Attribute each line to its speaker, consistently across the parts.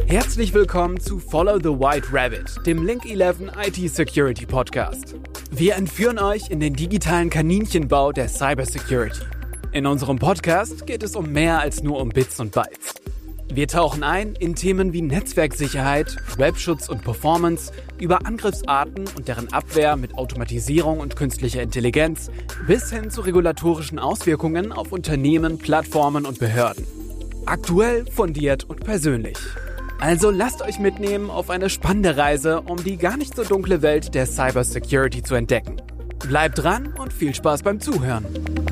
Speaker 1: Herzlich willkommen zu Follow the White Rabbit, dem Link11 IT Security Podcast. Wir entführen euch in den digitalen Kaninchenbau der Cybersecurity. In unserem Podcast geht es um mehr als nur um Bits und Bytes. Wir tauchen ein in Themen wie Netzwerksicherheit, Webschutz und Performance, über Angriffsarten und deren Abwehr mit Automatisierung und künstlicher Intelligenz bis hin zu regulatorischen Auswirkungen auf Unternehmen, Plattformen und Behörden. Aktuell, fundiert und persönlich. Also lasst euch mitnehmen auf eine spannende Reise, um die gar nicht so dunkle Welt der Cybersecurity zu entdecken. Bleibt dran und viel Spaß beim Zuhören.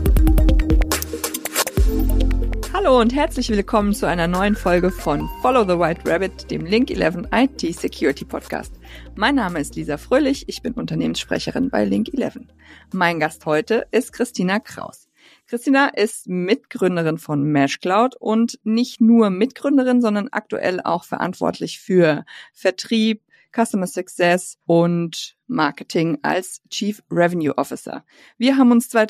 Speaker 2: Hallo und herzlich willkommen zu einer neuen Folge von Follow the White Rabbit, dem Link11 IT Security Podcast. Mein Name ist Lisa Fröhlich, ich bin Unternehmenssprecherin bei Link11. Mein Gast heute ist Christina Kraus. Christina ist Mitgründerin von MeshCloud und nicht nur Mitgründerin, sondern aktuell auch verantwortlich für Vertrieb, Customer Success und Marketing als Chief Revenue Officer. Wir haben uns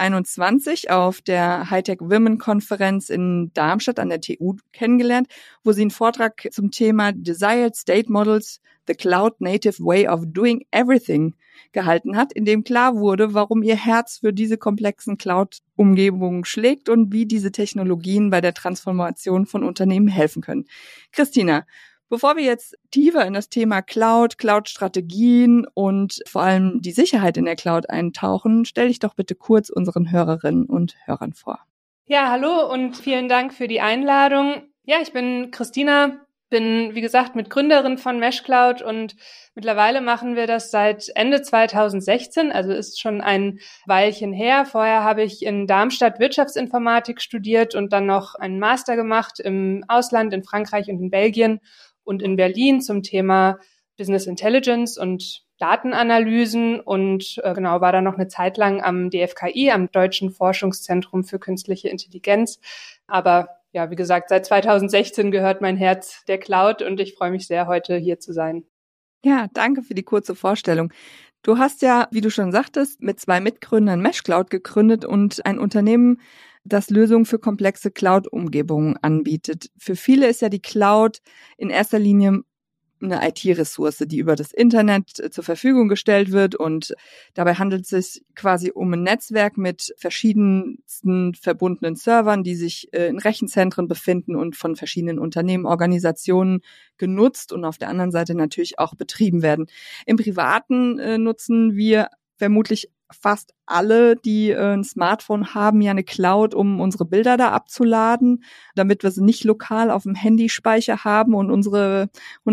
Speaker 2: 2021 auf der Hightech Women Konferenz in Darmstadt an der TU kennengelernt, wo sie einen Vortrag zum Thema Desired State Models, the Cloud Native Way of Doing Everything gehalten hat, in dem klar wurde, warum ihr Herz für diese komplexen Cloud-Umgebungen schlägt und wie diese Technologien bei der Transformation von Unternehmen helfen können. Christina, bevor wir jetzt tiefer in das Thema Cloud, Cloud-Strategien und vor allem die Sicherheit in der Cloud eintauchen, stell dich doch bitte kurz unseren Hörerinnen und Hörern vor.
Speaker 3: Ja, hallo und vielen Dank für die Einladung. Ja, ich bin Christina, bin, wie gesagt, Mitgründerin von MeshCloud und mittlerweile machen wir das seit Ende 2016, also ist schon ein Weilchen her. Vorher habe ich in Darmstadt Wirtschaftsinformatik studiert und dann noch einen Master gemacht im Ausland, in Frankreich und in Belgien und in Berlin zum Thema Business Intelligence und Datenanalysen und war dann noch eine Zeit lang am DFKI, am Deutschen Forschungszentrum für Künstliche Intelligenz. Aber ja, wie gesagt, seit 2016 gehört mein Herz der Cloud und ich freue mich sehr, heute hier zu sein.
Speaker 2: Ja, danke für die kurze Vorstellung. Du hast ja, wie du schon sagtest, mit 2 Mitgründern MeshCloud gegründet und ein Unternehmen, das Lösungen für komplexe Cloud-Umgebungen anbietet. Für viele ist ja die Cloud in erster Linie eine IT-Ressource, die über das Internet zur Verfügung gestellt wird, und dabei handelt es sich quasi um ein Netzwerk mit verschiedensten verbundenen Servern, die sich in Rechenzentren befinden und von verschiedenen Unternehmen, Organisationen genutzt und auf der anderen Seite natürlich auch betrieben werden. Im Privaten nutzen wir vermutlich fast alle, die ein Smartphone haben, ja eine Cloud, um unsere Bilder da abzuladen, damit wir sie nicht lokal auf dem Handyspeicher haben und unsere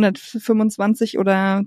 Speaker 2: 125 oder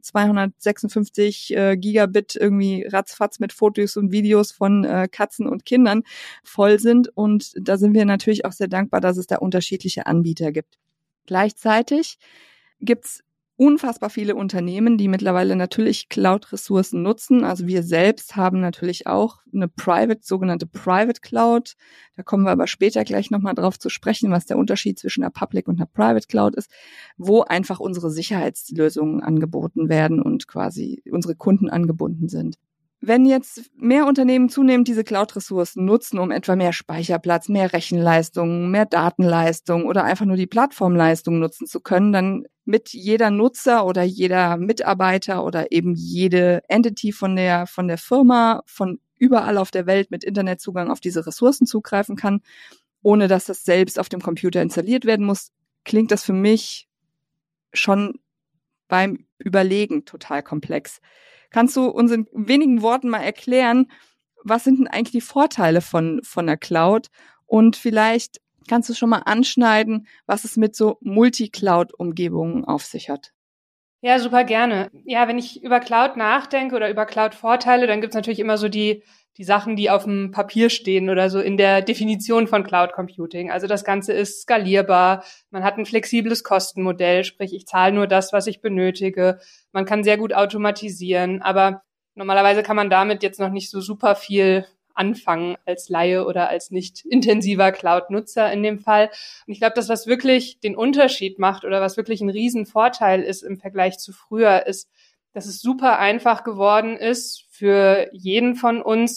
Speaker 2: 256 Gigabit irgendwie ratzfatz mit Fotos und Videos von Katzen und Kindern voll sind. Und da sind wir natürlich auch sehr dankbar, dass es da unterschiedliche Anbieter gibt. Gleichzeitig gibt's unfassbar viele Unternehmen, die mittlerweile natürlich Cloud-Ressourcen nutzen. Also wir selbst haben natürlich auch eine sogenannte Private Cloud. Da kommen wir aber später gleich nochmal drauf zu sprechen, was der Unterschied zwischen einer Public und einer Private Cloud ist, wo einfach unsere Sicherheitslösungen angeboten werden und quasi unsere Kunden angebunden sind. Wenn jetzt mehr Unternehmen zunehmend diese Cloud-Ressourcen nutzen, um etwa mehr Speicherplatz, mehr Rechenleistung, mehr Datenleistung oder einfach nur die Plattformleistung nutzen zu können, dann mit jeder Nutzer oder jeder Mitarbeiter oder eben jede Entity von der Firma von überall auf der Welt mit Internetzugang auf diese Ressourcen zugreifen kann, ohne dass das selbst auf dem Computer installiert werden muss, klingt das für mich schon beim Überlegen total komplex. Kannst du uns in wenigen Worten mal erklären, was sind denn eigentlich die Vorteile von der Cloud? Und vielleicht kannst du schon mal anschneiden, was es mit so Multi-Cloud-Umgebungen auf sich hat.
Speaker 3: Ja, super gerne. Ja, wenn ich über Cloud nachdenke oder über Cloud-Vorteile, dann gibt's natürlich immer so die Sachen, die auf dem Papier stehen oder so in der Definition von Cloud Computing. Also das Ganze ist skalierbar, man hat ein flexibles Kostenmodell, sprich ich zahle nur das, was ich benötige. Man kann sehr gut automatisieren, aber normalerweise kann man damit jetzt noch nicht so super viel anfangen als Laie oder als nicht intensiver Cloud-Nutzer in dem Fall. Und ich glaube, das, was wirklich den Unterschied macht oder was wirklich ein Riesenvorteil ist im Vergleich zu früher, ist, dass es super einfach geworden ist, für jeden von uns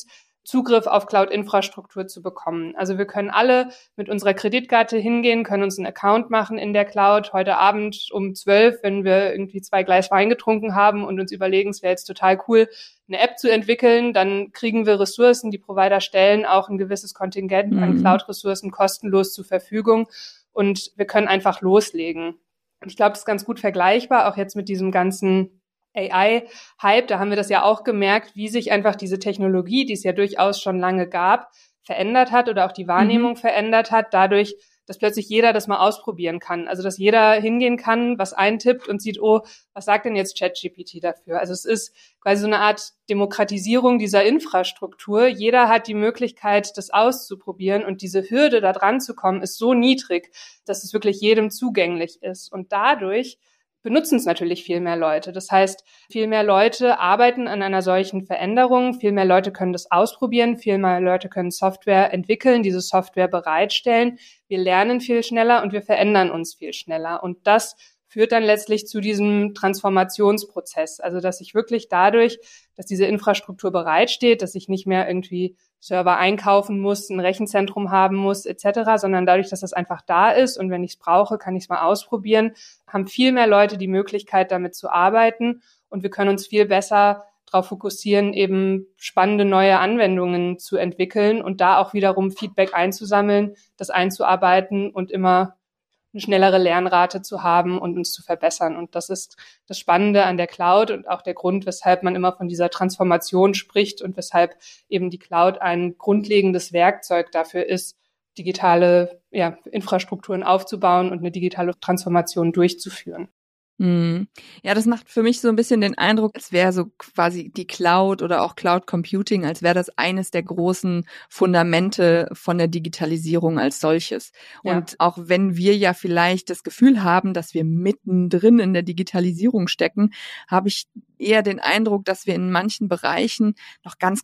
Speaker 3: Zugriff auf Cloud-Infrastruktur zu bekommen. Also wir können alle mit unserer Kreditkarte hingehen, können uns einen Account machen in der Cloud heute Abend um 12, wenn wir irgendwie 2 Glas Wein getrunken haben und uns überlegen, es wäre jetzt total cool, eine App zu entwickeln, dann kriegen wir Ressourcen, die Provider stellen auch ein gewisses Kontingent an Cloud-Ressourcen kostenlos zur Verfügung und wir können einfach loslegen. Und ich glaube, das ist ganz gut vergleichbar, auch jetzt mit diesem ganzen AI-Hype, da haben wir das ja auch gemerkt, wie sich einfach diese Technologie, die es ja durchaus schon lange gab, verändert hat oder auch die Wahrnehmung verändert hat, dadurch, dass plötzlich jeder das mal ausprobieren kann. Also dass jeder hingehen kann, was eintippt und sieht, oh, was sagt denn jetzt ChatGPT dafür? Also es ist quasi so eine Art Demokratisierung dieser Infrastruktur. Jeder hat die Möglichkeit, das auszuprobieren und diese Hürde, da dran zu kommen, ist so niedrig, dass es wirklich jedem zugänglich ist. Und dadurch benutzen es natürlich viel mehr Leute. Das heißt, viel mehr Leute arbeiten an einer solchen Veränderung, viel mehr Leute können das ausprobieren, viel mehr Leute können Software entwickeln, diese Software bereitstellen. Wir lernen viel schneller und wir verändern uns viel schneller. Und das führt dann letztlich zu diesem Transformationsprozess. Also, dass ich wirklich dadurch, dass diese Infrastruktur bereitsteht, dass ich nicht mehr irgendwie Server einkaufen muss, ein Rechenzentrum haben muss, etc., sondern dadurch, dass das einfach da ist und wenn ich es brauche, kann ich es mal ausprobieren, haben viel mehr Leute die Möglichkeit, damit zu arbeiten und wir können uns viel besser darauf fokussieren, eben spannende neue Anwendungen zu entwickeln und da auch wiederum Feedback einzusammeln, das einzuarbeiten und immer eine schnellere Lernrate zu haben und uns zu verbessern. Und das ist das Spannende an der Cloud und auch der Grund, weshalb man immer von dieser Transformation spricht und weshalb eben die Cloud ein grundlegendes Werkzeug dafür ist, digitale Infrastrukturen aufzubauen und eine digitale Transformation durchzuführen.
Speaker 2: Ja, das macht für mich so ein bisschen den Eindruck, als wäre so quasi die Cloud oder auch Cloud Computing, als wäre das eines der großen Fundamente von der Digitalisierung als solches. Ja. Und auch wenn wir ja vielleicht das Gefühl haben, dass wir mittendrin in der Digitalisierung stecken, habe ich eher den Eindruck, dass wir in manchen Bereichen noch ganz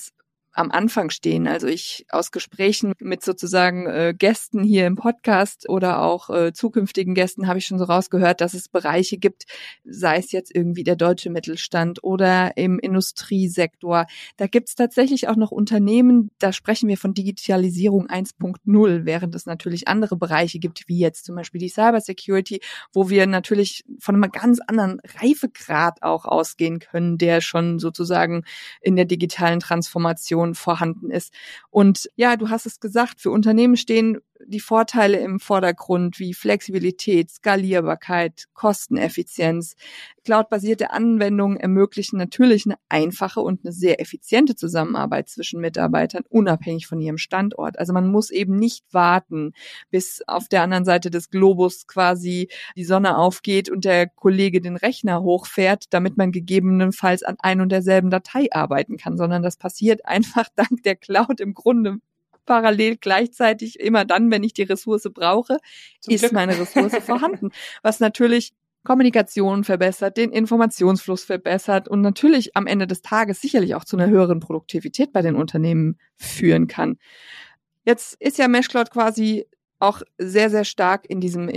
Speaker 2: am Anfang stehen. Also ich aus Gesprächen mit sozusagen Gästen hier im Podcast oder auch zukünftigen Gästen habe ich schon so rausgehört, dass es Bereiche gibt, sei es jetzt irgendwie der deutsche Mittelstand oder im Industriesektor. Da gibt es tatsächlich auch noch Unternehmen, da sprechen wir von Digitalisierung 1.0, während es natürlich andere Bereiche gibt, wie jetzt zum Beispiel die Cybersecurity, wo wir natürlich von einem ganz anderen Reifegrad auch ausgehen können, der schon sozusagen in der digitalen Transformation vorhanden ist. Und ja, du hast es gesagt, für Unternehmen stehen die Vorteile im Vordergrund wie Flexibilität, Skalierbarkeit, Kosteneffizienz. Cloud-basierte Anwendungen ermöglichen natürlich eine einfache und eine sehr effiziente Zusammenarbeit zwischen Mitarbeitern, unabhängig von ihrem Standort. Also man muss eben nicht warten, bis auf der anderen Seite des Globus quasi die Sonne aufgeht und der Kollege den Rechner hochfährt, damit man gegebenenfalls an ein und derselben Datei arbeiten kann, sondern das passiert einfach dank der Cloud im Grunde parallel gleichzeitig immer dann, wenn ich die Ressource brauche, ist meine Ressource vorhanden. Was natürlich Kommunikation verbessert, den Informationsfluss verbessert und natürlich am Ende des Tages sicherlich auch zu einer höheren Produktivität bei den Unternehmen führen kann. Jetzt ist ja Meshcloud quasi auch sehr, sehr stark in diesem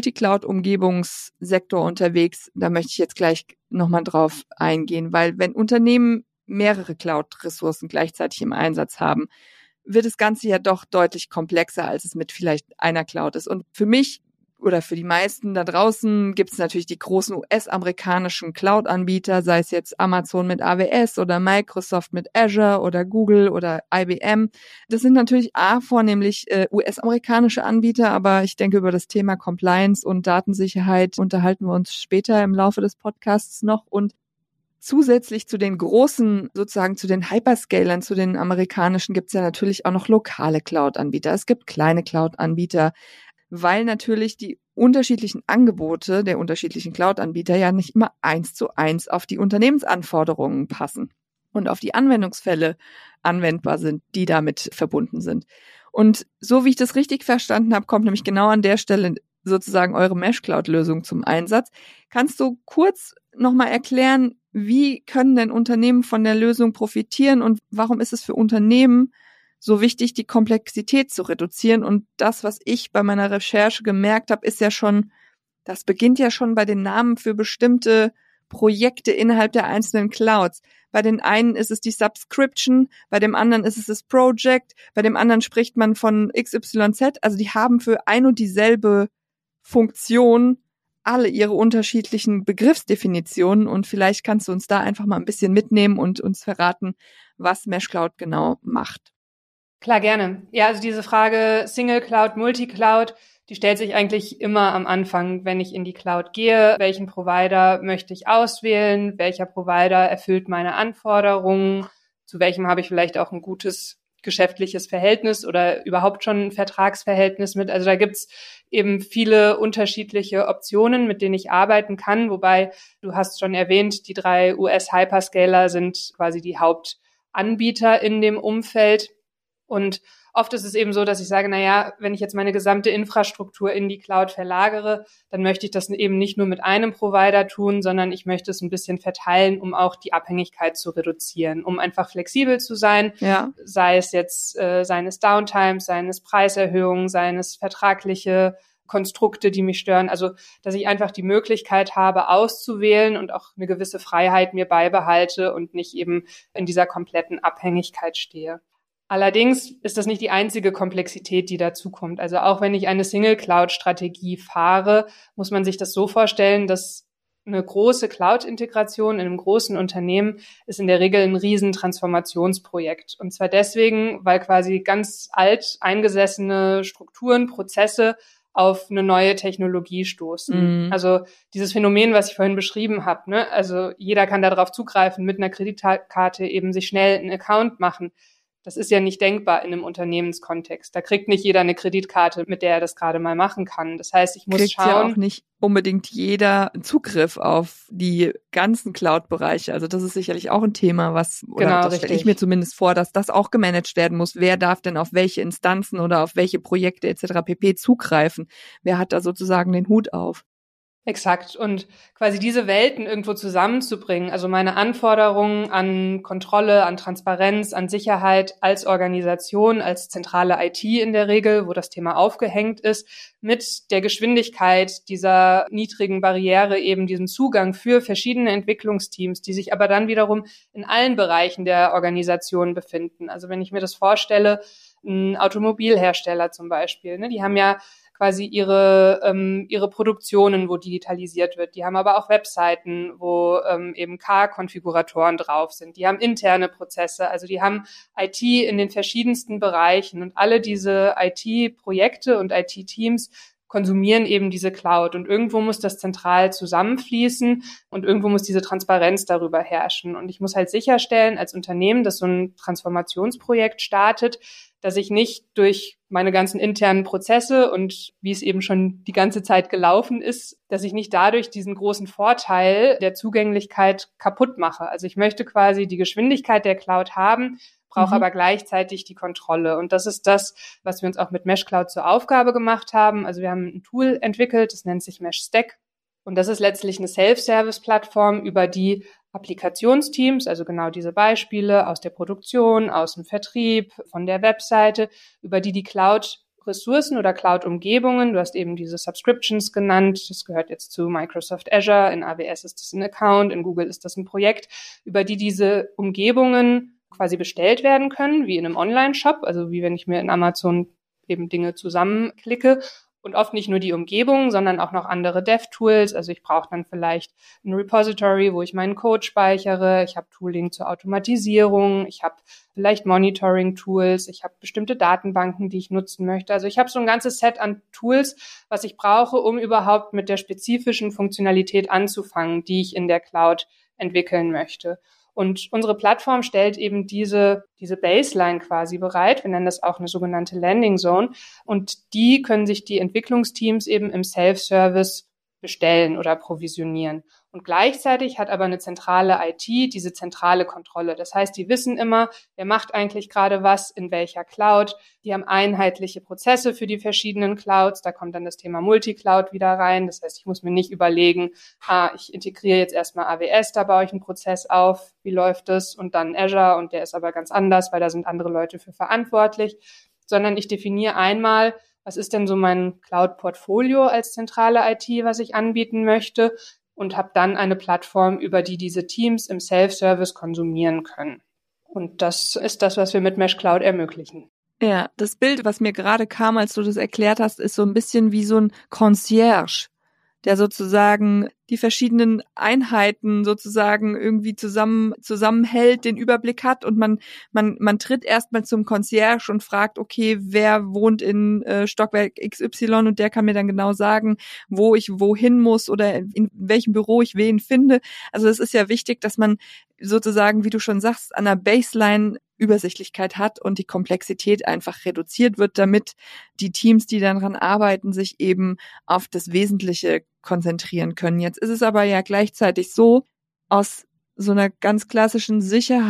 Speaker 2: Multicloud-Umgebungssektor unterwegs. Da möchte ich jetzt gleich nochmal drauf eingehen, weil wenn Unternehmen mehrere Cloud-Ressourcen gleichzeitig im Einsatz haben, wird das Ganze ja doch deutlich komplexer, als es mit vielleicht einer Cloud ist. Und für mich oder für die meisten da draußen gibt es natürlich die großen US-amerikanischen Cloud-Anbieter, sei es jetzt Amazon mit AWS oder Microsoft mit Azure oder Google oder IBM. Das sind natürlich vornehmlich US-amerikanische Anbieter, aber ich denke, über das Thema Compliance und Datensicherheit unterhalten wir uns später im Laufe des Podcasts noch. Und zusätzlich zu den großen, sozusagen zu den Hyperscalern, zu den amerikanischen, gibt es ja natürlich auch noch lokale Cloud-Anbieter. Es gibt kleine Cloud-Anbieter, weil natürlich die unterschiedlichen Angebote der unterschiedlichen Cloud-Anbieter ja nicht immer 1:1 auf die Unternehmensanforderungen passen und auf die Anwendungsfälle anwendbar sind, die damit verbunden sind. Und so wie ich das richtig verstanden habe, kommt nämlich genau an der Stelle sozusagen eure Mesh-Cloud-Lösung zum Einsatz. Kannst du kurz nochmal erklären, wie können denn Unternehmen von der Lösung profitieren und warum ist es für Unternehmen so wichtig, die Komplexität zu reduzieren? Und das, was ich bei meiner Recherche gemerkt habe, ist ja schon, das beginnt ja schon bei den Namen für bestimmte Projekte innerhalb der einzelnen Clouds. Bei den einen ist es die Subscription, bei dem anderen ist es das Project, bei dem anderen spricht man von XYZ. Also die haben für ein und dieselbe Funktion alle ihre unterschiedlichen Begriffsdefinitionen und vielleicht kannst du uns da einfach mal ein bisschen mitnehmen und uns verraten, was MeshCloud genau macht.
Speaker 3: Klar, gerne. Ja, also diese Frage Single Cloud, Multicloud, die stellt sich eigentlich immer am Anfang, wenn ich in die Cloud gehe. Welchen Provider möchte ich auswählen? Welcher Provider erfüllt meine Anforderungen? Zu welchem habe ich vielleicht auch ein gutes geschäftliches Verhältnis oder überhaupt schon ein Vertragsverhältnis mit? Also da gibt's eben viele unterschiedliche Optionen, mit denen ich arbeiten kann. Wobei, du hast schon erwähnt, die 3 US-Hyperscaler sind quasi die Hauptanbieter in dem Umfeld. Und oft ist es eben so, dass ich sage, wenn ich jetzt meine gesamte Infrastruktur in die Cloud verlagere, dann möchte ich das eben nicht nur mit einem Provider tun, sondern ich möchte es ein bisschen verteilen, um auch die Abhängigkeit zu reduzieren, um einfach flexibel zu sein, sei es jetzt seines Downtimes, seines Preiserhöhungen, seines vertragliche Konstrukte, die mich stören. Also, dass ich einfach die Möglichkeit habe, auszuwählen und auch eine gewisse Freiheit mir beibehalte und nicht eben in dieser kompletten Abhängigkeit stehe. Allerdings ist das nicht die einzige Komplexität, die dazukommt. Also auch wenn ich eine Single-Cloud-Strategie fahre, muss man sich das so vorstellen, dass eine große Cloud-Integration in einem großen Unternehmen ist in der Regel ein riesen Transformationsprojekt. Und zwar deswegen, weil quasi ganz alt eingesessene Strukturen, Prozesse auf eine neue Technologie stoßen. Also dieses Phänomen, was ich vorhin beschrieben habe, ne? Also jeder kann darauf zugreifen, mit einer Kreditkarte eben sich schnell einen Account machen. Das ist ja nicht denkbar in einem Unternehmenskontext. Da kriegt nicht jeder eine Kreditkarte, mit der er das gerade mal machen kann. Das heißt, ich muss schauen.
Speaker 2: Ja auch nicht unbedingt jeder Zugriff auf die ganzen Cloud-Bereiche. Also das ist sicherlich auch ein Thema, das stelle ich mir zumindest vor, dass das auch gemanagt werden muss. Wer darf denn auf welche Instanzen oder auf welche Projekte etc. pp. Zugreifen? Wer hat da sozusagen den Hut auf?
Speaker 3: Exakt. Und quasi diese Welten irgendwo zusammenzubringen, also meine Anforderungen an Kontrolle, an Transparenz, an Sicherheit als Organisation, als zentrale IT in der Regel, wo das Thema aufgehängt ist, mit der Geschwindigkeit dieser niedrigen Barriere, eben diesen Zugang für verschiedene Entwicklungsteams, die sich aber dann wiederum in allen Bereichen der Organisation befinden. Also wenn ich mir das vorstelle, ein Automobilhersteller zum Beispiel, ne, die haben ja quasi ihre Produktionen, wo digitalisiert wird. Die haben aber auch Webseiten, wo eben Car-Konfiguratoren drauf sind. Die haben interne Prozesse, also die haben IT in den verschiedensten Bereichen. Und alle diese IT-Projekte und IT-Teams konsumieren eben diese Cloud. Und irgendwo muss das zentral zusammenfließen und irgendwo muss diese Transparenz darüber herrschen. Und ich muss halt sicherstellen als Unternehmen, dass so ein Transformationsprojekt startet, dass ich nicht durch meine ganzen internen Prozesse und wie es eben schon die ganze Zeit gelaufen ist, dass ich nicht dadurch diesen großen Vorteil der Zugänglichkeit kaputt mache. Also ich möchte quasi die Geschwindigkeit der Cloud haben, brauche aber gleichzeitig die Kontrolle. Und das ist das, was wir uns auch mit MeshCloud zur Aufgabe gemacht haben. Also wir haben ein Tool entwickelt, das nennt sich MeshStack. Und das ist letztlich eine Self-Service-Plattform, über die Applikationsteams, also genau diese Beispiele aus der Produktion, aus dem Vertrieb, von der Webseite, über die Cloud-Ressourcen oder Cloud-Umgebungen, du hast eben diese Subscriptions genannt, das gehört jetzt zu Microsoft Azure, in AWS ist das ein Account, in Google ist das ein Projekt, über die diese Umgebungen quasi bestellt werden können, wie in einem Online-Shop, also wie wenn ich mir in Amazon eben Dinge zusammenklicke. Und oft nicht nur die Umgebung, sondern auch noch andere Dev-Tools. Also ich brauche dann vielleicht ein Repository, wo ich meinen Code speichere. Ich habe Tooling zur Automatisierung. Ich habe vielleicht Monitoring-Tools. Ich habe bestimmte Datenbanken, die ich nutzen möchte. Also ich habe so ein ganzes Set an Tools, was ich brauche, um überhaupt mit der spezifischen Funktionalität anzufangen, die ich in der Cloud entwickeln möchte. Und unsere Plattform stellt eben diese Baseline quasi bereit. Wir nennen das auch eine sogenannte Landing Zone. Und die können sich die Entwicklungsteams eben im Self-Service bestellen oder provisionieren. Und gleichzeitig hat aber eine zentrale IT diese zentrale Kontrolle. Das heißt, die wissen immer, wer macht eigentlich gerade was, in welcher Cloud. Die haben einheitliche Prozesse für die verschiedenen Clouds. Da kommt dann das Thema Multicloud wieder rein. Das heißt, ich muss mir nicht überlegen, ich integriere jetzt erstmal AWS, da baue ich einen Prozess auf, wie läuft das? Und dann Azure und der ist aber ganz anders, weil da sind andere Leute für verantwortlich. Sondern ich definiere einmal, was ist denn so mein Cloud-Portfolio als zentrale IT, was ich anbieten möchte? und habe dann eine Plattform, über die diese Teams im Self-Service konsumieren können. Und das ist das, was wir mit Mesh Cloud ermöglichen.
Speaker 2: Ja, das Bild, was mir gerade kam, als du das erklärt hast, ist so ein bisschen wie so ein Concierge, der sozusagen die verschiedenen Einheiten sozusagen irgendwie zusammenhält, den Überblick hat und man tritt erstmal zum Concierge und fragt, okay, wer wohnt in Stockwerk XY und der kann mir dann genau sagen, wo ich wohin muss oder in welchem Büro ich wen finde. Also es ist ja wichtig, dass man sozusagen, wie du schon sagst, an der Baseline Übersichtlichkeit hat und die Komplexität einfach reduziert wird, damit die Teams, die daran arbeiten, sich eben auf das Wesentliche konzentrieren können. Jetzt ist es aber ja gleichzeitig so, aus so einer ganz klassischen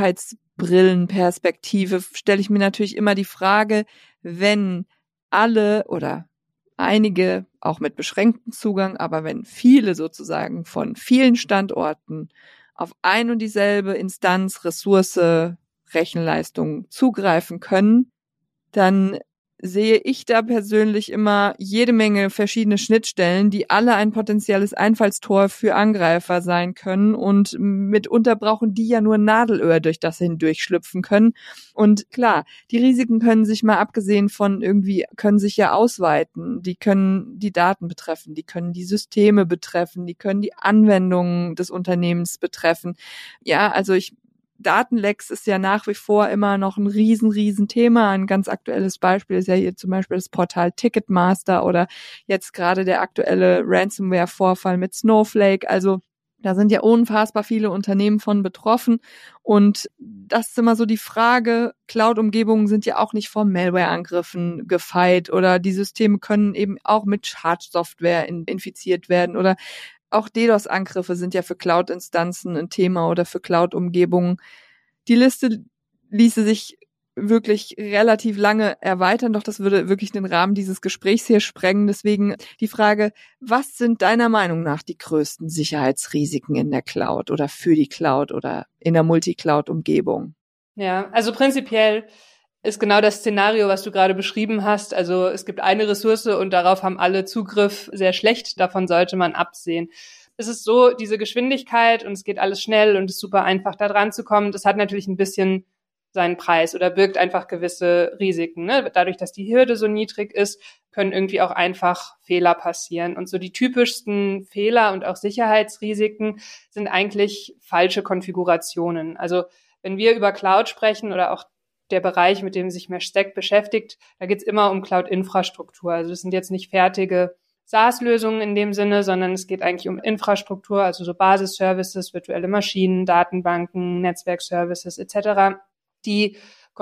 Speaker 2: Sicherheitsbrillenperspektive stelle ich mir natürlich immer die Frage, wenn alle oder einige auch mit beschränktem Zugang, aber wenn viele sozusagen von vielen Standorten auf ein und dieselbe Instanz, Ressource, Rechenleistung zugreifen können, dann sehe ich da persönlich immer jede Menge verschiedene Schnittstellen, die alle ein potenzielles Einfallstor für Angreifer sein können und mitunter brauchen die ja nur ein Nadelöhr, durch das sie hindurchschlüpfen können. Und klar, die Risiken können sich mal abgesehen von irgendwie, können sich ja ausweiten. Die können die Daten betreffen, die können die Systeme betreffen, die können die Anwendungen des Unternehmens betreffen. Ja, also Datenlecks ist ja nach wie vor immer noch ein riesen Thema. Ein ganz aktuelles Beispiel ist ja hier zum Beispiel das Portal Ticketmaster oder jetzt gerade der aktuelle Ransomware-Vorfall mit Snowflake. Also da sind ja unfassbar viele Unternehmen von betroffen. Und das ist immer so die Frage, Cloud-Umgebungen sind ja auch nicht vor Malware-Angriffen gefeit oder die Systeme können eben auch mit Schadsoftware infiziert werden oder auch DDoS-Angriffe sind ja für Cloud-Instanzen ein Thema oder für Cloud-Umgebungen. Die Liste ließe sich wirklich relativ lange erweitern, doch das würde wirklich den Rahmen dieses Gesprächs hier sprengen. Deswegen die Frage, was sind deiner Meinung nach die größten Sicherheitsrisiken in der Cloud oder für die Cloud oder in der Multicloud-Umgebung?
Speaker 3: Ja, also prinzipiell ist genau das Szenario, was du gerade beschrieben hast. Also es gibt eine Ressource und darauf haben alle Zugriff, sehr schlecht. Davon sollte man absehen. Es ist so, diese Geschwindigkeit und es geht alles schnell und es ist super einfach, da dran zu kommen. Das hat natürlich ein bisschen seinen Preis oder birgt einfach gewisse Risiken. Ne? Dadurch, dass die Hürde so niedrig ist, können irgendwie auch einfach Fehler passieren. Und so die typischsten Fehler und auch Sicherheitsrisiken sind eigentlich falsche Konfigurationen. Also wenn wir über Cloud sprechen oder auch der Bereich, mit dem sich Meshstack beschäftigt, da geht es immer um Cloud-Infrastruktur. Also das sind jetzt nicht fertige SaaS-Lösungen in dem Sinne, sondern es geht eigentlich um Infrastruktur, also so Basis-Services, virtuelle Maschinen, Datenbanken, Netzwerk-Services etc. Die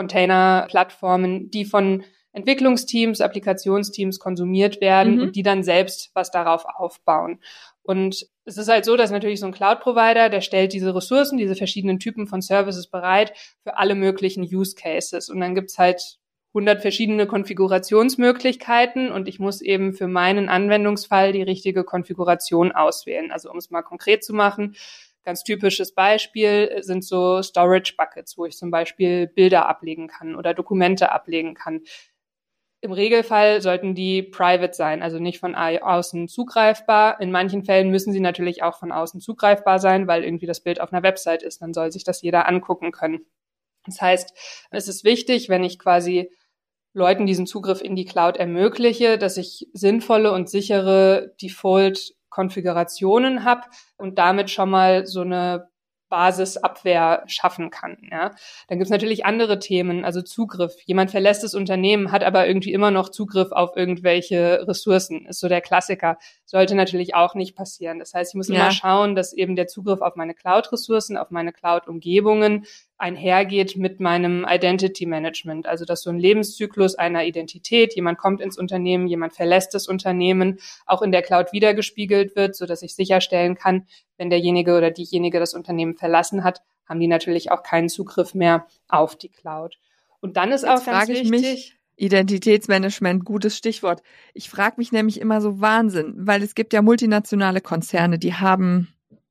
Speaker 3: Container-Plattformen, die von Entwicklungsteams, Applikationsteams konsumiert werden und die dann selbst was darauf aufbauen. Und es ist halt so, dass natürlich so ein Cloud-Provider, der stellt diese Ressourcen, diese verschiedenen Typen von Services bereit für alle möglichen Use Cases. Und dann gibt's halt 100 verschiedene Konfigurationsmöglichkeiten und ich muss eben für meinen Anwendungsfall die richtige Konfiguration auswählen. Also um es mal konkret zu machen, ganz typisches Beispiel sind so Storage Buckets, wo ich zum Beispiel Bilder ablegen kann oder Dokumente ablegen kann. Im Regelfall sollten die private sein, also nicht von außen zugreifbar. In manchen Fällen müssen sie natürlich auch von außen zugreifbar sein, weil irgendwie das Bild auf einer Website ist. Dann soll sich das jeder angucken können. Das heißt, es ist wichtig, wenn ich quasi Leuten diesen Zugriff in die Cloud ermögliche, dass ich sinnvolle und sichere Default-Konfigurationen habe und damit schon mal so eine Basisabwehr schaffen kann. Ja. Dann gibt's natürlich andere Themen, also Zugriff. Jemand verlässt das Unternehmen, hat aber irgendwie immer noch Zugriff auf irgendwelche Ressourcen. Ist so der Klassiker. Sollte natürlich auch nicht passieren. Das heißt, ich muss immer schauen, dass eben der Zugriff auf meine Cloud-Ressourcen, auf meine Cloud-Umgebungen einhergeht mit meinem Identity Management. Also dass so ein Lebenszyklus einer Identität, jemand kommt ins Unternehmen, jemand verlässt das Unternehmen, auch in der Cloud wiedergespiegelt wird, so dass ich sicherstellen kann, wenn derjenige oder diejenige das Unternehmen verlassen hat, haben die natürlich auch keinen Zugriff mehr auf die Cloud. Und dann ist auch ganz wichtig,
Speaker 2: Identitätsmanagement, gutes Stichwort. Ich frage mich nämlich immer so Wahnsinn, weil es gibt ja multinationale Konzerne, die haben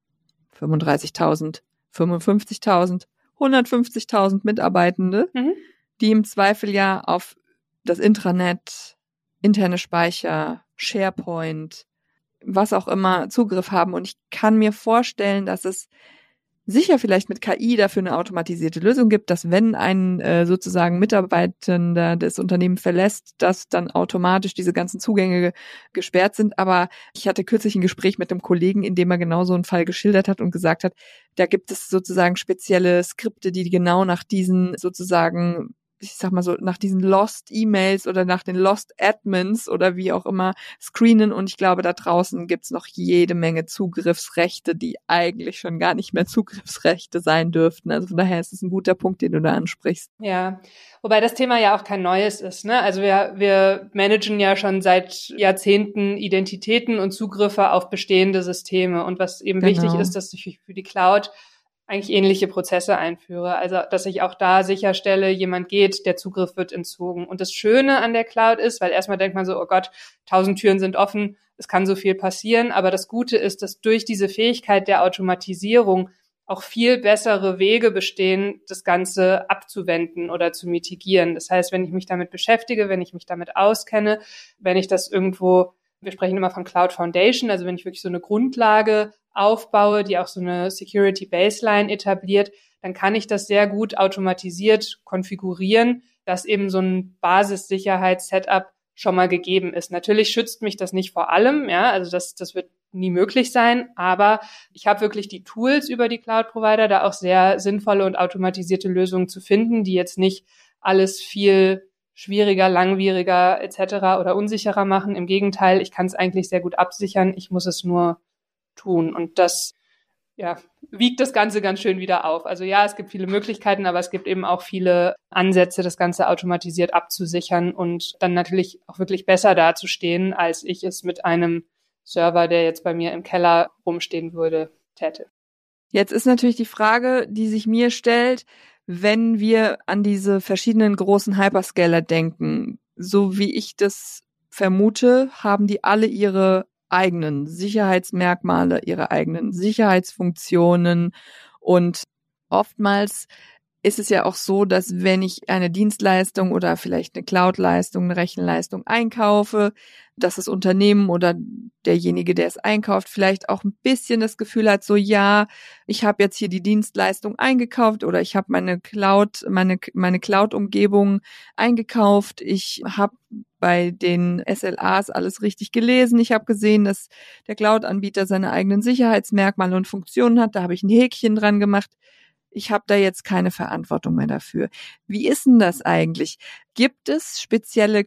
Speaker 2: 35.000, 55.000, 150.000 Mitarbeitende, die im Zweifel ja auf das Intranet, interne Speicher, SharePoint, was auch immer Zugriff haben. Und ich kann mir vorstellen, dass es sicher vielleicht mit KI dafür eine automatisierte Lösung gibt, dass wenn ein sozusagen Mitarbeitender das Unternehmen verlässt, dass dann automatisch diese ganzen Zugänge gesperrt sind. Aber ich hatte kürzlich ein Gespräch mit einem Kollegen, in dem er genau so einen Fall geschildert hat und gesagt hat, da gibt es sozusagen spezielle Skripte, die genau nach diesen sozusagen, ich sag mal so, nach diesen Lost E-Mails oder nach den Lost Admins oder wie auch immer screenen. Und ich glaube, da draußen gibt's noch jede Menge Zugriffsrechte, die eigentlich schon gar nicht mehr Zugriffsrechte sein dürften. Also von daher ist es ein guter Punkt, den du da ansprichst.
Speaker 3: Ja, wobei das Thema ja auch kein neues ist, ne? Also wir managen ja schon seit Jahrzehnten Identitäten und Zugriffe auf bestehende Systeme. Und was eben wichtig ist, dass ich für die Cloud eigentlich ähnliche Prozesse einführe. Also, dass ich auch da sicherstelle, jemand geht, der Zugriff wird entzogen. Und das Schöne an der Cloud ist, weil erstmal denkt man so, oh Gott, 1000 Türen sind offen, es kann so viel passieren. Aber das Gute ist, dass durch diese Fähigkeit der Automatisierung auch viel bessere Wege bestehen, das Ganze abzuwenden oder zu mitigieren. Das heißt, wenn ich mich damit beschäftige, wenn ich mich damit auskenne, wenn ich das irgendwo, wir sprechen immer von Cloud Foundation, also wenn ich wirklich so eine Grundlage aufbaue, die auch so eine Security Baseline etabliert, dann kann ich das sehr gut automatisiert konfigurieren, dass eben so ein Basissicherheits-Setup schon mal gegeben ist. Natürlich schützt mich das nicht vor allem, ja, also das wird nie möglich sein, aber ich habe wirklich die Tools über die Cloud-Provider, da auch sehr sinnvolle und automatisierte Lösungen zu finden, die jetzt nicht alles viel schwieriger, langwieriger etc. oder unsicherer machen. Im Gegenteil, ich kann es eigentlich sehr gut absichern, ich muss es nur tun. Und das wiegt das Ganze ganz schön wieder auf. Also ja, es gibt viele Möglichkeiten, aber es gibt eben auch viele Ansätze, das Ganze automatisiert abzusichern und dann natürlich auch wirklich besser dazustehen, als ich es mit einem Server, der jetzt bei mir im Keller rumstehen würde, täte.
Speaker 2: Jetzt ist natürlich die Frage, die sich mir stellt, wenn wir an diese verschiedenen großen Hyperscaler denken, so wie ich das vermute, haben die alle ihre eigenen Sicherheitsmerkmale, ihre eigenen Sicherheitsfunktionen und oftmals ist es ja auch so, dass wenn ich eine Dienstleistung oder vielleicht eine Cloud-Leistung, eine Rechenleistung einkaufe, dass das Unternehmen oder derjenige, der es einkauft, vielleicht auch ein bisschen das Gefühl hat, so ja, ich habe jetzt hier die Dienstleistung eingekauft oder ich habe meine Cloud-Umgebung eingekauft, ich habe bei den SLAs alles richtig gelesen, ich habe gesehen, dass der Cloud-Anbieter seine eigenen Sicherheitsmerkmale und Funktionen hat, da habe ich ein Häkchen dran gemacht. Ich habe da jetzt keine Verantwortung mehr dafür. Wie ist denn das eigentlich? Gibt es spezielle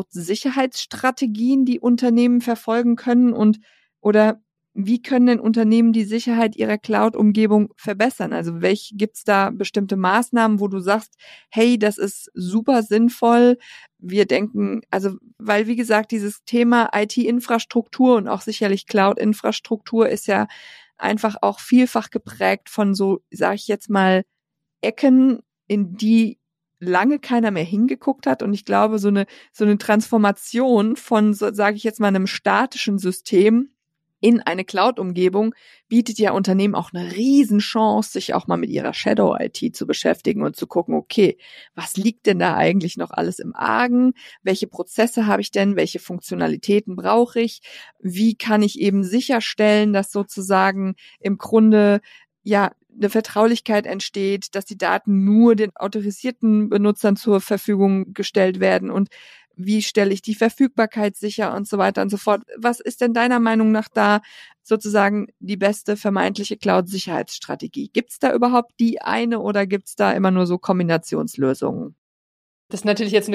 Speaker 2: Cloud-Sicherheitsstrategien, die Unternehmen verfolgen können oder wie können denn Unternehmen die Sicherheit ihrer Cloud-Umgebung verbessern? Also gibt's da bestimmte Maßnahmen, wo du sagst, hey, das ist super sinnvoll. Wir denken, also weil wie gesagt, dieses Thema IT-Infrastruktur und auch sicherlich Cloud-Infrastruktur ist ja einfach auch vielfach geprägt von so, sage ich jetzt mal, Ecken, in die lange keiner mehr hingeguckt hat. Und ich glaube, so eine Transformation von, so, sage ich jetzt mal, einem statischen System in eine Cloud-Umgebung bietet ja Unternehmen auch eine Riesenchance, sich auch mal mit ihrer Shadow-IT zu beschäftigen und zu gucken, okay, was liegt denn da eigentlich noch alles im Argen? Welche Prozesse habe ich denn? Welche Funktionalitäten brauche ich? Wie kann ich eben sicherstellen, dass sozusagen im Grunde ja eine Vertraulichkeit entsteht, dass die Daten nur den autorisierten Benutzern zur Verfügung gestellt werden und wie stelle ich die Verfügbarkeit sicher und so weiter und so fort. Was ist denn deiner Meinung nach da sozusagen die beste vermeintliche Cloud-Sicherheitsstrategie? Gibt es da überhaupt die eine oder gibt es da immer nur so Kombinationslösungen?
Speaker 3: Das ist natürlich jetzt eine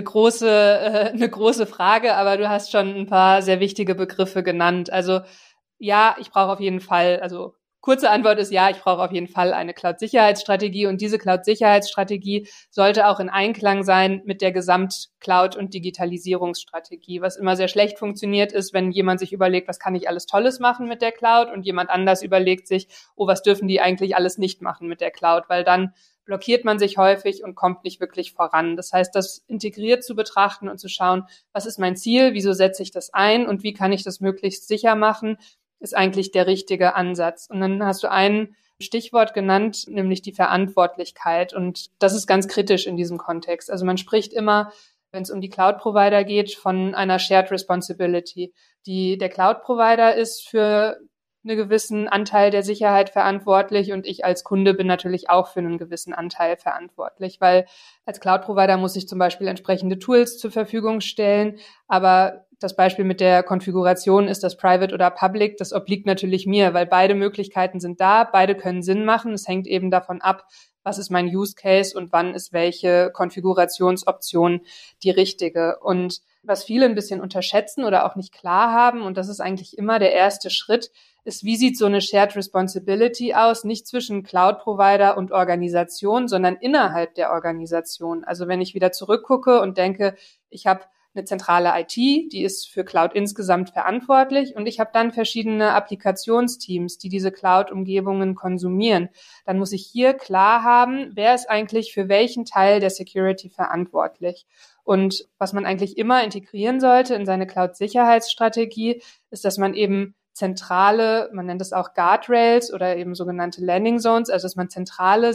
Speaker 3: große Frage, aber du hast schon ein paar sehr wichtige Begriffe genannt. Also ja, ich brauche auf jeden Fall, also kurze Antwort ist ja, ich brauche auf jeden Fall eine Cloud-Sicherheitsstrategie und diese Cloud-Sicherheitsstrategie sollte auch in Einklang sein mit der Gesamt-Cloud- und Digitalisierungsstrategie. Was immer sehr schlecht funktioniert ist, wenn jemand sich überlegt, was kann ich alles Tolles machen mit der Cloud und jemand anders überlegt sich, oh, was dürfen die eigentlich alles nicht machen mit der Cloud, weil dann blockiert man sich häufig und kommt nicht wirklich voran. Das heißt, das integriert zu betrachten und zu schauen, was ist mein Ziel, wieso setze ich das ein und wie kann ich das möglichst sicher machen, ist eigentlich der richtige Ansatz. Und dann hast du ein Stichwort genannt, nämlich die Verantwortlichkeit. Und das ist ganz kritisch in diesem Kontext. Also man spricht immer wenn es um die Cloud-Provider geht, von einer Shared Responsibility. Der Cloud-Provider ist für einen gewissen Anteil der Sicherheit verantwortlich und ich als Kunde bin natürlich auch für einen gewissen Anteil verantwortlich, weil als Cloud-Provider muss ich zum Beispiel entsprechende Tools zur Verfügung stellen, aber das Beispiel mit der Konfiguration, ist das Private oder Public, das obliegt natürlich mir, weil beide Möglichkeiten sind da, beide können Sinn machen. Es hängt eben davon ab, was ist mein Use Case und wann ist welche Konfigurationsoption die richtige. Und was viele ein bisschen unterschätzen oder auch nicht klar haben, und das ist eigentlich immer der erste Schritt, ist, wie sieht so eine Shared Responsibility aus? Nicht zwischen Cloud-Provider und Organisation, sondern innerhalb der Organisation. Also wenn ich wieder zurückgucke und denke, ich habe eine zentrale IT, die ist für Cloud insgesamt verantwortlich und ich habe dann verschiedene Applikationsteams, die diese Cloud-Umgebungen konsumieren. Dann muss ich hier klar haben, wer ist eigentlich für welchen Teil der Security verantwortlich. Und was man eigentlich immer integrieren sollte in seine Cloud-Sicherheitsstrategie, ist, dass man eben zentrale, man nennt es auch Guardrails oder eben sogenannte Landing Zones, also dass man zentrale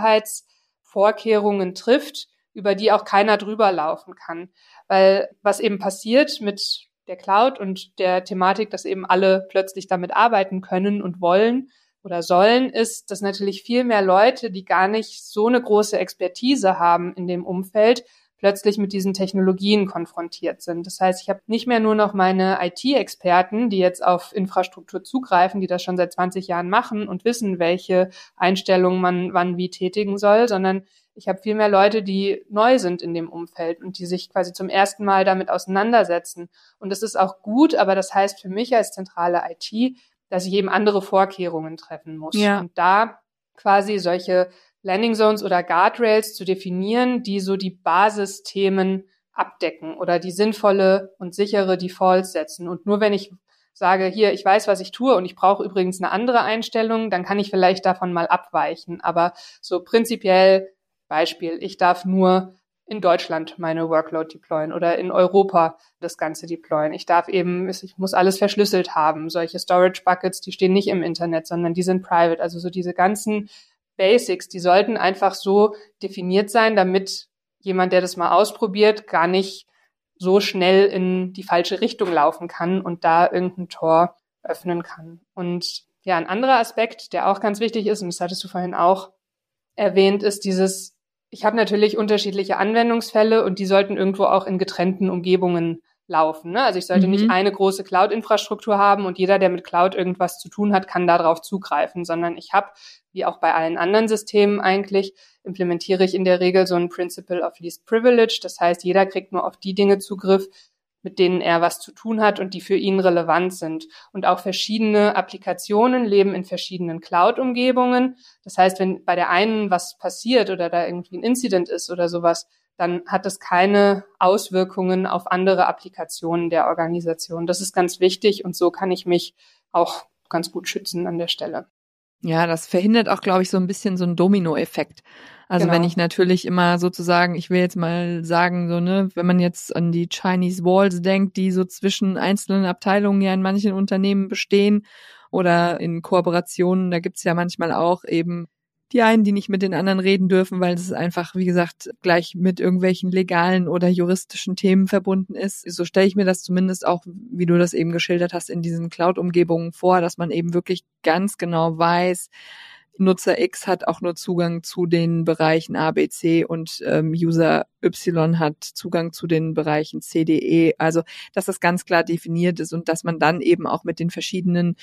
Speaker 3: Sicherheitsvorkehrungen trifft, über die auch keiner drüber laufen kann. Weil was eben passiert mit der Cloud und der Thematik, dass eben alle plötzlich damit arbeiten können und wollen oder sollen, ist, dass natürlich viel mehr Leute, die gar nicht so eine große Expertise haben in dem Umfeld, plötzlich mit diesen Technologien konfrontiert sind. Das heißt, ich habe nicht mehr nur noch meine IT-Experten, die jetzt auf Infrastruktur zugreifen, die das schon seit 20 Jahren machen und wissen, welche Einstellungen man wann wie tätigen soll, sondern ich habe viel mehr Leute, die neu sind in dem Umfeld und die sich quasi zum ersten Mal damit auseinandersetzen. Und das ist auch gut, aber das heißt für mich als zentrale IT, dass ich eben andere Vorkehrungen treffen muss.
Speaker 2: Ja.
Speaker 3: Und da quasi solche Landing Zones oder Guardrails zu definieren, die so die Basisthemen abdecken oder die sinnvolle und sichere Defaults setzen. Und nur wenn ich sage, hier, ich weiß, was ich tue und ich brauche übrigens eine andere Einstellung, dann kann ich vielleicht davon mal abweichen. Aber so prinzipiell Beispiel, ich darf nur in Deutschland meine Workload deployen oder in Europa das Ganze deployen. Ich muss alles verschlüsselt haben. Solche Storage Buckets, die stehen nicht im Internet, sondern die sind private. Also so diese ganzen Basics, die sollten einfach so definiert sein, damit jemand, der das mal ausprobiert, gar nicht so schnell in die falsche Richtung laufen kann und da irgendein Tor öffnen kann. Und ja, ein anderer Aspekt, der auch ganz wichtig ist, und das hattest du vorhin auch erwähnt, ist ich habe natürlich unterschiedliche Anwendungsfälle und die sollten irgendwo auch in getrennten Umgebungen laufen. Ne? Also ich sollte nicht eine große Cloud-Infrastruktur haben und jeder, der mit Cloud irgendwas zu tun hat, kann darauf zugreifen, sondern ich habe, wie auch bei allen anderen Systemen eigentlich, implementiere ich in der Regel so ein Principle of Least Privilege. Das heißt, jeder kriegt nur auf die Dinge Zugriff, mit denen er was zu tun hat und die für ihn relevant sind. Und auch verschiedene Applikationen leben in verschiedenen Cloud-Umgebungen. Das heißt, wenn bei der einen was passiert oder da irgendwie ein Incident ist oder sowas, dann hat es keine Auswirkungen auf andere Applikationen der Organisation. Das ist ganz wichtig und so kann ich mich auch ganz gut schützen an der Stelle.
Speaker 2: Ja, das verhindert auch, glaube ich, so ein bisschen so einen Dominoeffekt. Also
Speaker 3: Genau.
Speaker 2: wenn ich natürlich immer sozusagen, ich will jetzt mal sagen, so, ne, wenn man jetzt an die Chinese Walls denkt, die so zwischen einzelnen Abteilungen ja in manchen Unternehmen bestehen oder in Kooperationen, da gibt's ja manchmal auch eben die einen, die nicht mit den anderen reden dürfen, weil es einfach, wie gesagt, gleich mit irgendwelchen legalen oder juristischen Themen verbunden ist. So stelle ich mir das zumindest auch, wie du das eben geschildert hast, in diesen Cloud-Umgebungen vor, dass man eben wirklich ganz genau weiß, Nutzer X hat auch nur Zugang zu den Bereichen A, B, C und User Y hat Zugang zu den Bereichen C, D, E. Also, dass das ganz klar definiert ist und dass man dann eben auch mit den verschiedenen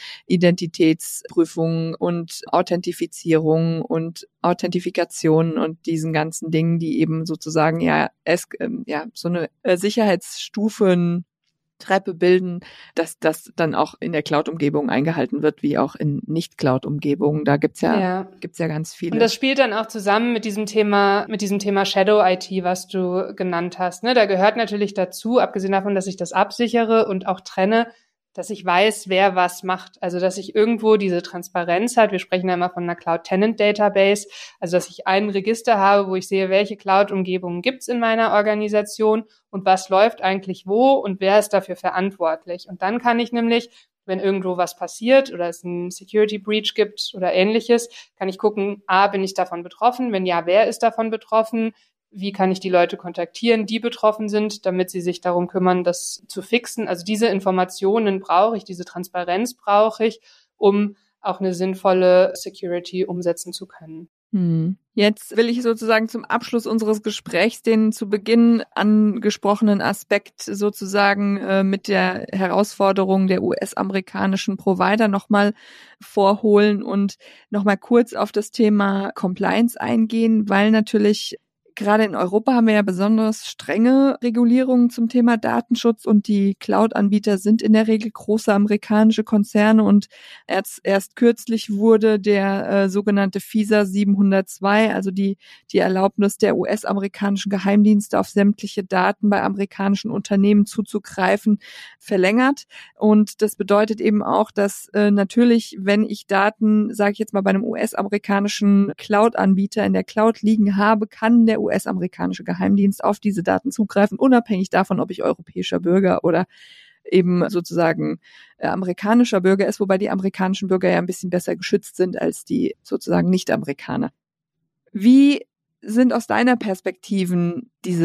Speaker 2: Identitätsprüfungen und Authentifizierungen und Authentifikationen und diesen ganzen Dingen, die eben sozusagen so eine Sicherheitsstufen Treppe bilden, dass das dann auch in der Cloud-Umgebung eingehalten wird, wie auch in Nicht-Cloud-Umgebungen. Da gibt's ja ganz viele.
Speaker 3: Und das spielt dann auch zusammen mit diesem Thema Shadow IT, was du genannt hast. Ne? Da gehört natürlich dazu, abgesehen davon, dass ich das absichere und auch trenne, dass ich weiß, wer was macht. Also, dass ich irgendwo diese Transparenz hat. Wir sprechen ja immer von einer Cloud-Tenant-Database. Also, dass ich ein Register habe, wo ich sehe, welche Cloud-Umgebungen gibt's in meiner Organisation und was läuft eigentlich wo und wer ist dafür verantwortlich. Und dann kann ich nämlich, wenn irgendwo was passiert oder es einen Security Breach gibt oder Ähnliches, kann ich gucken, bin ich davon betroffen? Wenn ja, wer ist davon betroffen? wie kann ich die Leute kontaktieren, die betroffen sind, damit sie sich darum kümmern, das zu fixen. Also diese Informationen brauche ich, diese Transparenz brauche ich, um auch eine sinnvolle Security umsetzen zu können.
Speaker 2: Jetzt will ich sozusagen zum Abschluss unseres Gesprächs den zu Beginn angesprochenen Aspekt sozusagen mit der Herausforderung der US-amerikanischen Provider nochmal vorholen und nochmal kurz auf das Thema Compliance eingehen, weil natürlich gerade in Europa haben wir ja besonders strenge Regulierungen zum Thema Datenschutz und die Cloud-Anbieter sind in der Regel große amerikanische Konzerne und erst kürzlich wurde der sogenannte FISA 702, also die Erlaubnis der US-amerikanischen Geheimdienste auf sämtliche Daten bei amerikanischen Unternehmen zuzugreifen, verlängert. Und das bedeutet eben auch, dass natürlich, wenn ich Daten, sage ich jetzt mal, bei einem US-amerikanischen Cloud-Anbieter in der Cloud liegen habe, kann der US-amerikanische Geheimdienst auf diese Daten zugreifen, unabhängig davon, ob ich europäischer Bürger oder eben sozusagen amerikanischer Bürger ist, wobei die amerikanischen Bürger ja ein bisschen besser geschützt sind als die sozusagen Nicht-Amerikaner. Wie sind aus deiner Perspektive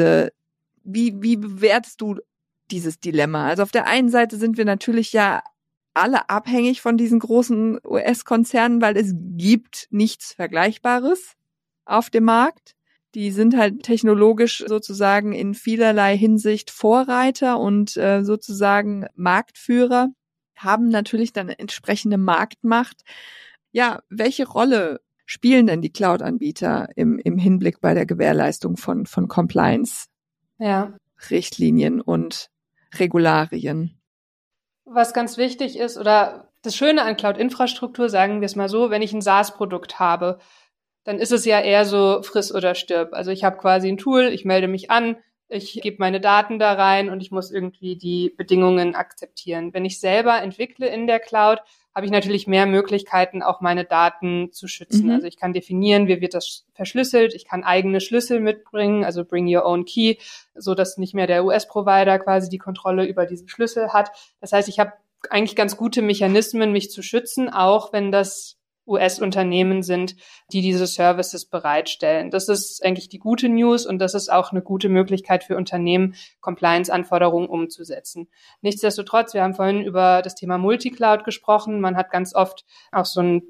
Speaker 2: wie bewertest du dieses Dilemma? Also auf der einen Seite sind wir natürlich ja alle abhängig von diesen großen US-Konzernen, weil es gibt nichts Vergleichbares auf dem Markt. Die sind halt technologisch sozusagen in vielerlei Hinsicht Vorreiter und sozusagen Marktführer, haben natürlich dann eine entsprechende Marktmacht. Ja, welche Rolle spielen denn die Cloud-Anbieter im Hinblick bei der Gewährleistung von Compliance, Richtlinien und Regularien?
Speaker 3: Was ganz wichtig ist, oder das Schöne an Cloud-Infrastruktur, sagen wir es mal so, wenn ich ein SaaS-Produkt habe, dann ist es ja eher so friss oder stirb. Also ich habe quasi ein Tool, ich melde mich an, ich gebe meine Daten da rein und ich muss irgendwie die Bedingungen akzeptieren. Wenn ich selber entwickle in der Cloud, habe ich natürlich mehr Möglichkeiten, auch meine Daten zu schützen. Also ich kann definieren, wie wird das verschlüsselt, ich kann eigene Schlüssel mitbringen, also bring your own key, so dass nicht mehr der US-Provider quasi die Kontrolle über diesen Schlüssel hat. Das heißt, ich habe eigentlich ganz gute Mechanismen, mich zu schützen, auch wenn das US-Unternehmen sind, die diese Services bereitstellen. Das ist eigentlich die gute News und das ist auch eine gute Möglichkeit für Unternehmen, Compliance-Anforderungen umzusetzen. Nichtsdestotrotz, wir haben vorhin über das Thema Multicloud gesprochen. Man hat ganz oft auch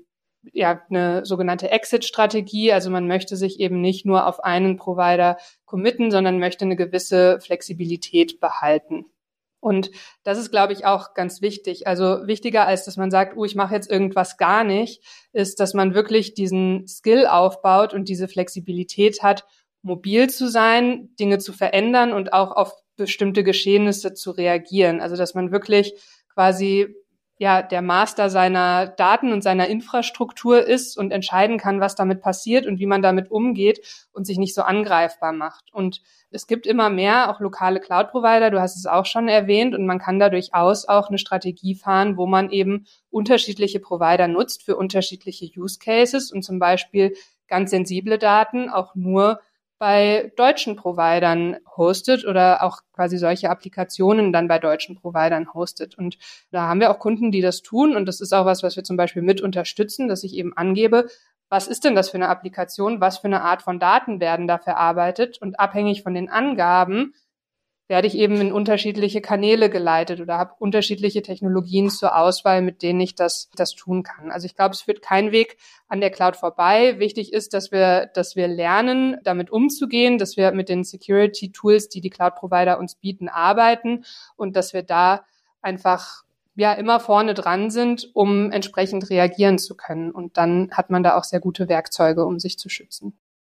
Speaker 3: eine sogenannte Exit-Strategie. Also man möchte sich eben nicht nur auf einen Provider committen, sondern möchte eine gewisse Flexibilität behalten. Und das ist, glaube ich, auch ganz wichtig. Also wichtiger als, dass man sagt, ich mache jetzt irgendwas gar nicht, ist, dass man wirklich diesen Skill aufbaut und diese Flexibilität hat, mobil zu sein, Dinge zu verändern und auch auf bestimmte Geschehnisse zu reagieren. Also dass man wirklich quasi der Master seiner Daten und seiner Infrastruktur ist und entscheiden kann, was damit passiert und wie man damit umgeht und sich nicht so angreifbar macht. Und es gibt immer mehr auch lokale Cloud-Provider, du hast es auch schon erwähnt, und man kann da durchaus auch eine Strategie fahren, wo man eben unterschiedliche Provider nutzt für unterschiedliche Use Cases und zum Beispiel ganz sensible Daten auch nur bei deutschen Providern hostet oder auch quasi solche Applikationen dann bei deutschen Providern hostet. Und da haben wir auch Kunden, die das tun. Und das ist auch was wir zum Beispiel mit unterstützen, dass ich eben angebe, was ist denn das für eine Applikation, was für eine Art von Daten werden da verarbeitet. Und abhängig von den Angaben werde ich eben in unterschiedliche Kanäle geleitet oder habe unterschiedliche Technologien zur Auswahl, mit denen ich das tun kann. Also ich glaube, es führt kein Weg an der Cloud vorbei. Wichtig ist, dass wir lernen, damit umzugehen, dass wir mit den Security-Tools, die Cloud-Provider uns bieten, arbeiten und dass wir da einfach immer vorne dran sind, um entsprechend reagieren zu können. Und dann hat man da auch sehr gute Werkzeuge, um sich zu schützen.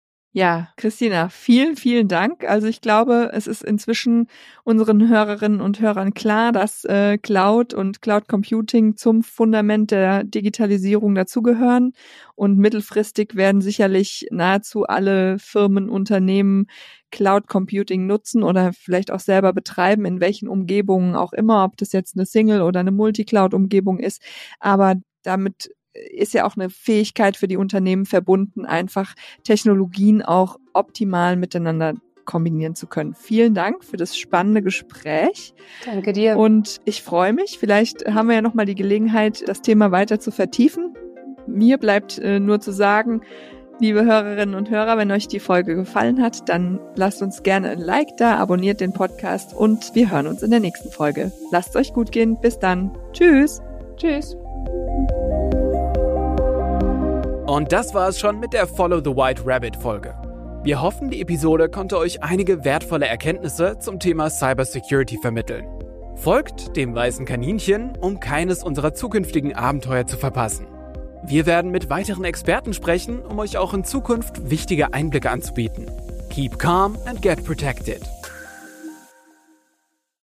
Speaker 2: Ja, Christina, vielen, vielen Dank. Also ich glaube, es ist inzwischen unseren Hörerinnen und Hörern klar, dass Cloud und Cloud Computing zum Fundament der Digitalisierung dazugehören. Und mittelfristig werden sicherlich nahezu alle Firmen, Unternehmen Cloud Computing nutzen oder vielleicht auch selber betreiben, in welchen Umgebungen auch immer, ob das jetzt eine Single- oder eine Multicloud-Umgebung ist. Aber damit ist ja auch eine Fähigkeit für die Unternehmen verbunden, einfach Technologien auch optimal miteinander kombinieren zu können. Vielen Dank für das spannende Gespräch.
Speaker 3: Danke dir.
Speaker 2: Und ich freue mich, vielleicht haben wir ja nochmal die Gelegenheit, das Thema weiter zu vertiefen. Mir bleibt nur zu sagen, Liebe Hörerinnen und Hörer, wenn euch die Folge gefallen hat, dann lasst uns gerne ein Like da, abonniert den Podcast und wir hören uns in der nächsten Folge. Lasst es euch gut gehen. Bis dann. Tschüss.
Speaker 3: Tschüss.
Speaker 1: Und das war es schon mit der Follow the White Rabbit Folge. Wir hoffen, die Episode konnte euch einige wertvolle Erkenntnisse zum Thema Cybersecurity vermitteln. Folgt dem weißen Kaninchen, um keines unserer zukünftigen Abenteuer zu verpassen. Wir werden mit weiteren Experten sprechen, um euch auch in Zukunft wichtige Einblicke anzubieten. Keep calm and get protected.